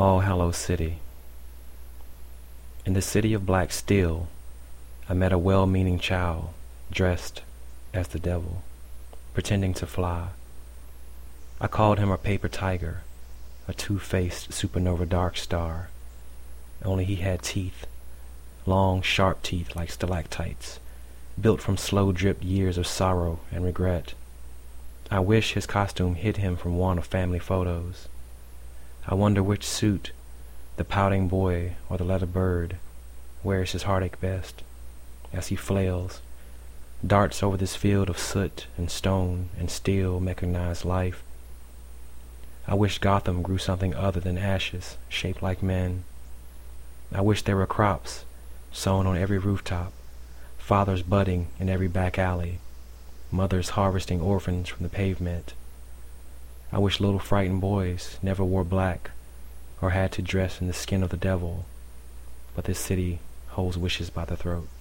All Hallows City. In the city of black steel, I met a well-meaning child dressed as the devil, pretending to fly. I called him a paper tiger, a two-faced supernova dark star. Only he had teeth, long sharp teeth like stalactites, built from slow-dripped years of sorrow and regret. I wish his costume hid him from want of family photos. I wonder which suit, the pouting boy or the leather bird, wears his heartache best, as he flails, darts over this field of soot and stone and steel mechanized life. I wish Gotham grew something other than ashes, shaped like men. I wish there were crops sown on every rooftop, fathers budding in every back alley, mothers harvesting orphans from the pavement. I wish little frightened boys never wore black or had to dress in the skin of the devil, but this city holds wishes by the throat.